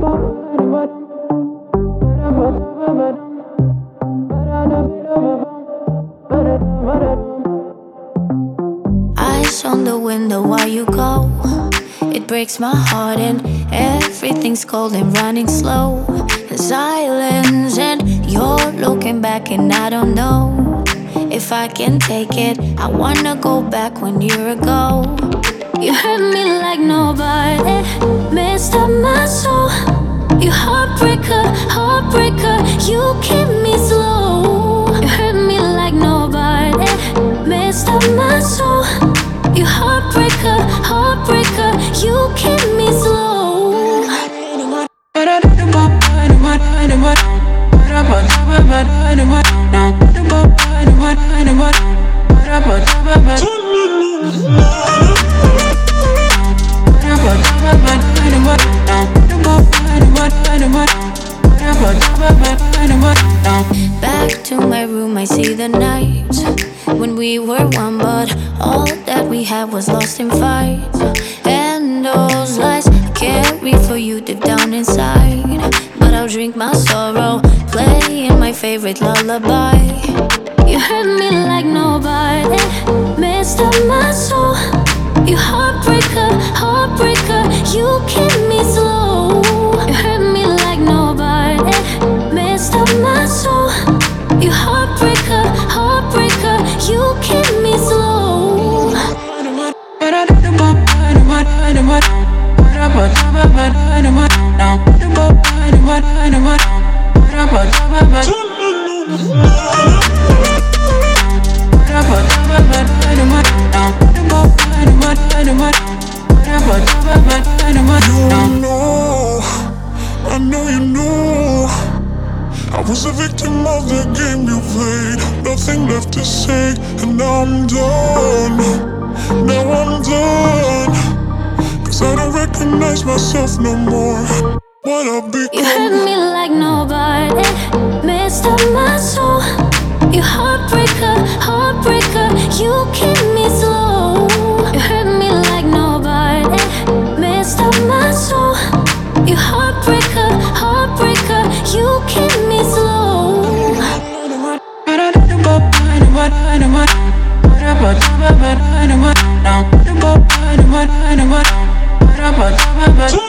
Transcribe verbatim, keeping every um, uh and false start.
Eyes on the window while you go. It breaks my heart and everything's cold and running slow. The silence and you're looking back and I don't know if I can take it. I wanna go back one year ago. You hurt me like nobody, messed up my soul. You heartbreaker, heartbreaker, you keep me slow. You hurt me like nobody, messed up my soul. You heartbreaker, heartbreaker, you keep me slow. Back to my room, I see the nights when we were one, but all that we had was lost in fights. And those lies I carry for you deep down inside. But I'll drink my sorrow, playing my favorite lullaby. You hurt me like nobody, messed up my soul. You heartbreaker, heartbreaker, you keep me slow. You hurt me like nobody, messed up my soul. You heartbreaker, heartbreaker, you keep me slow. You know, I know you know I was a victim of the game you played. Nothing left to say, and now I'm done. Now I'm done, cause I don't recognize myself no more. What I've become. You hurt me like nobody, messed up my soul. You heartbreaker, heartbreaker, you keep me slow. You hurt me like nobody, messed up my soul. You heartbreaker, heartbreaker, you keep me slow. Now